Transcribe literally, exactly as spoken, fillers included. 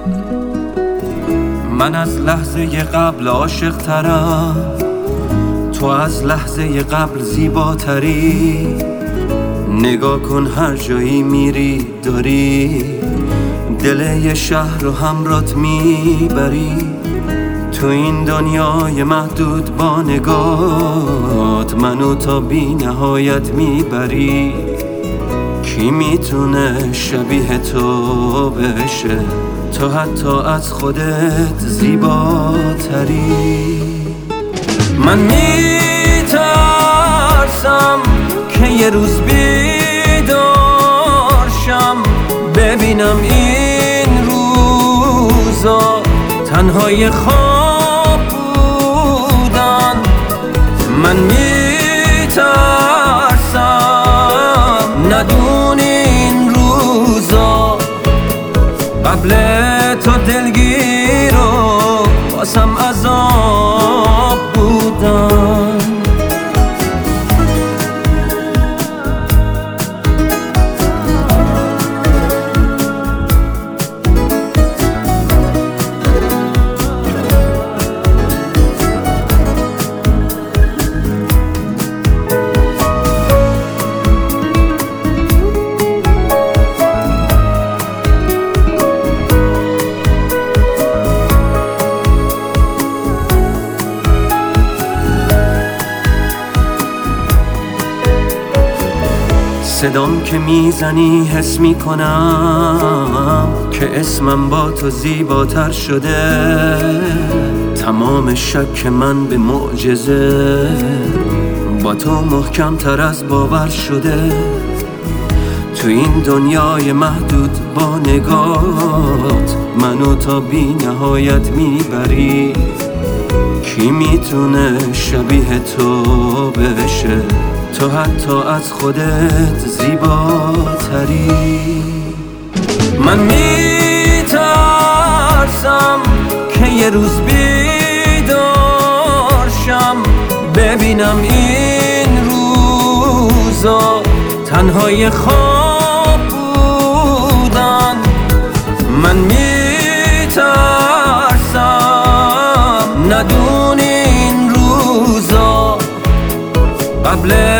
من از لحظه قبل عاشق ترم، تو از لحظه قبل زیباتری. نگاه کن هر جایی میری داری دل یه شهر رو همرات میبری. تو این دنیای محدود با نگات منو تا بی نهایت میبری. کی میتونه شبیه تو بشه، تو حتی از خودت زیباتری. من میترسم که یه روز بیدار شم ببینم این روزا تنهای خواب بودن. من میترسم ندونی این روزا قبل تو دلگیر و واسم عذاب بودن. صدام که میزنی حس میکنم که اسمم با تو زیباتر شده. تمام شک من به معجزه با تو محکم تر از باور شده. تو این دنیای محدود با نگات منو تا بی نهایت میبری. کی میتونه شبیه تو بشه، تو حتی از خودت زیباتری. من میترسم که یه روز بیدار شم ببینم این روزا تنهای خواب بودن. من میترسم ندونی این روزا قبل